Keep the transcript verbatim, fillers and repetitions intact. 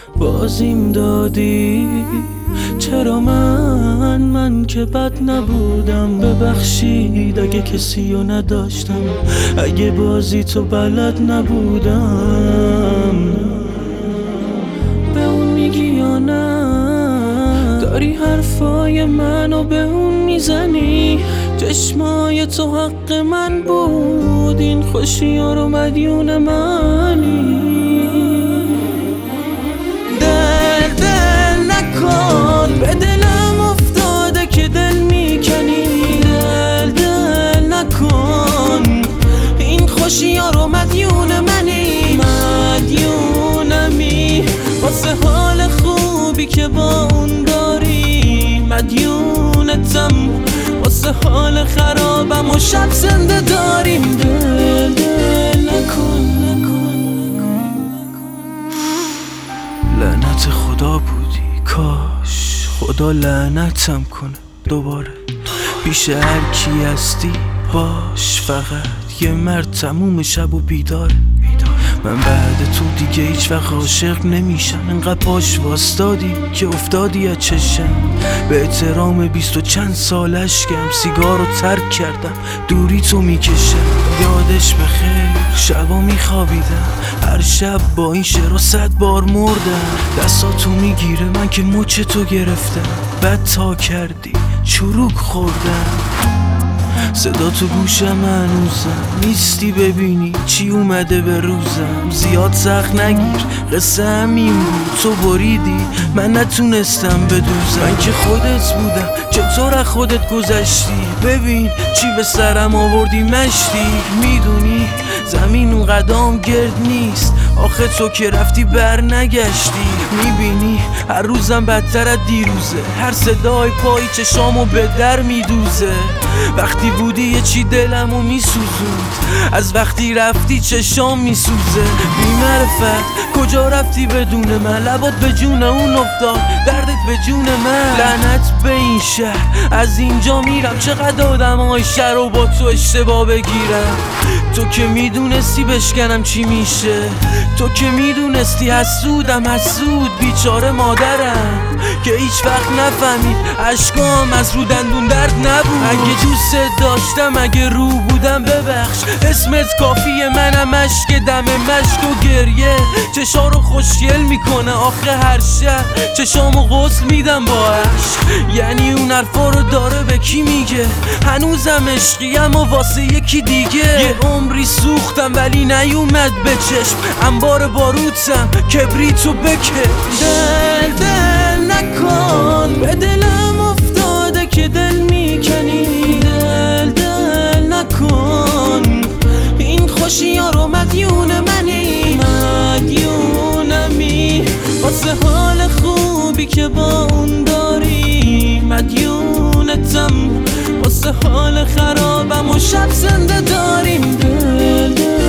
بازیم دادی. چرا من من که بد نبودم؟ ببخشید اگه کسی رو نداشتم، اگه بازی تو بلد نبودم. به اون میگی یا نه؟ داری حرفای منو به اون میزنی. چشمای تو حق من بود، این خوشی ها رو مدیون منی. دل دل نکن، به دلم افتاده که دل میکنی. دل دل نکن، این خوشی ها رو مدیون منی. مدیونمی واسه حال خوبی که با اون داری. مدیونتم واسه حال خرابم و شب زنده داریم. دل دل نکن. لعنت خدا بودی، کاش خدا لعنتم کنه دوباره. پیش هر کی هستی باش، فقط یه مرد تموم شب و بیداره. من بعد تو دیگه هیچ وقت عاشق نمیشم. انقدر پاش واستادی که افتادی از چشم. به احترام بیست و چند سال اشکم، سیگار رو ترک کردم، دوری تو میکشم. یادش بخیر شبا میخوابیدم، هر شب با این شعر صد بار مردم. دستاتو میگیره من که مچ تو گرفتم، بد تا کردی چروک خوردم. صدا تو گوشم هنوزم، نیستی ببینی چی اومده به روزم. زیاد سخت نگیر، قصه همین بود، تو بریدی من نتونستم بدوزم. من که خودت بودم، چطور از خودت گذشتی؟ ببین چی به سرم آوردی مشتی. میدونی زمین اون قدم گرد نیست، آخه تو که رفتی بر نگشتی. میبینی هر روزم بدتر از دیروزه، هر صدای پای چشامو به در میدوزه. وقتی بودی یه چی دلمو میسوزوند، از وقتی رفتی چشام میسوزه. بی‌معرفت کجا رفتی بدون من؟ لبات به جون اون افتاد، دردت به جون من. لعنت به این شهر، از اینجا میرم. چقدر آدم های شهر رو با تو اشتباه بگیرم. تو که میدونستی بشکنم چی میشه، تو که میدونستی حسودم حسود. بیچاره مادرم که هیچ وقت نفهمید عشقام از رو دندون درد نبود. اگه دوست داشتم، اگه رو بودم ببخش، اسمت کافیه. منم اشک دم مشک و گریه چشا رو خوشگل میکنه. آخه هر شب چشامو غسل میدم با عشق. یعنی اون حرفا رو داره به کی میگه؟ هنوزم عشقیم و واسه یکی دیگه. یه عمری سوختم ولی نیومد به چشم. انبار باروتم کبریتو بکش. دل دل نکن، به دلم افتاده که دل میکنی. دل دل نکن، این خوشی ها رو مدیون منی. مدیونمی واسه حال خوبی که با اون داری. مدیونتم واسه حال خرابم و شب زنده داریم. دل دل